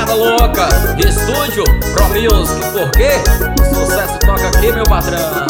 Pancada louca, estúdio Pro Music, porque o sucesso toca aqui, meu patrão.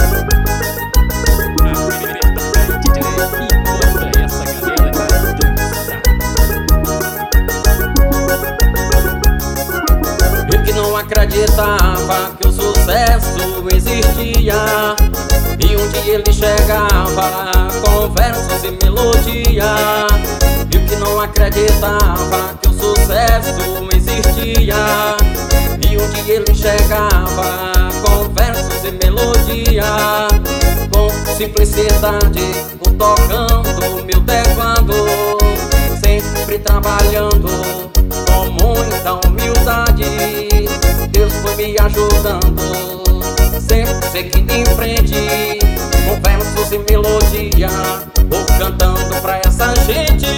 Eu que não acreditava que o sucesso existia, e um dia ele chegava com versos e melodia. Eu que não acreditava que o sucesso existia, e um dia ele chegava com versos e melodia. Com simplicidade, tocando meu teclado, sempre trabalhando com muita humildade. Deus foi me ajudando, sempre seguindo em frente, com versos e melodia, vou cantando pra essa gente.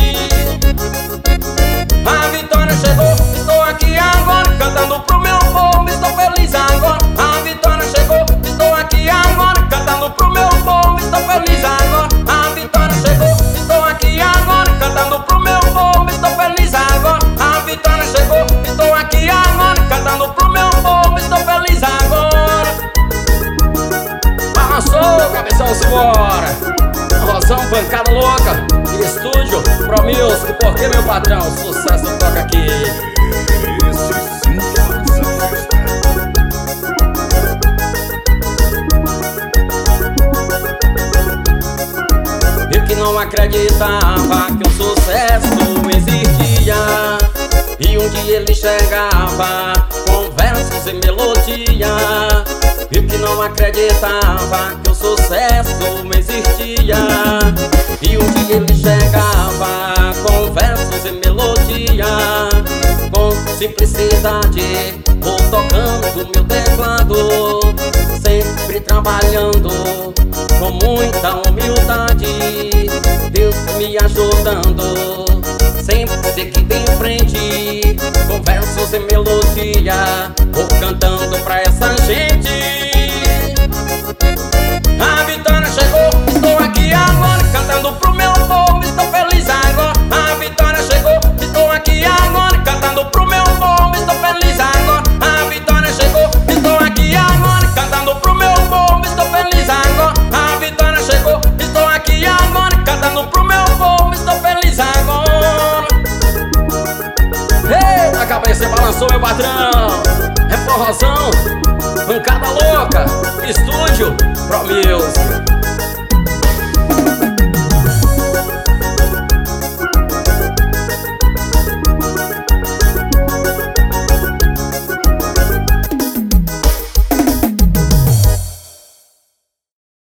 A vitória chegou, estou aqui agora, cantando pro meu povo, estou feliz agora. A vitória chegou, estou aqui agora, cantando pro meu povo, estou feliz agora. A vitória chegou, estou aqui agora, cantando pro meu povo, estou feliz agora. A vitória chegou, estou aqui agora, cantando pro meu povo, estou feliz agora. Arrasou, cabeção, simbora! Rosão, pancada louca, estúdio Pro Music, porque meu patrão, sucesso toca aqui. Esse sim faz a festa. Eu que não acreditava que o sucesso existia, e um dia ele chegava com versos e melodia. Eu que não acreditava que o sucesso existia, e um dia ele chegava com versos e melodia. Com simplicidade, vou tocando meu teclado, sempre trabalhando com muita humildade. Deus me ajudando, sempre seguindo em frente, com versos e melodia, vou cantando pra essa gente. A vitória chegou, estou aqui agora, cantando pro meu povo, estou feliz agora. A vitória chegou, estou aqui agora, cantando pro meu povo, estou feliz agora. A vitória chegou, estou aqui agora, cantando pro meu povo, estou feliz agora. A vitória chegou, estou aqui agora, cantando pro meu povo, estou feliz agora. Eita, a cabeça balançou, meu patrão. É forrozão, pancada louca, estúdio Pro Music.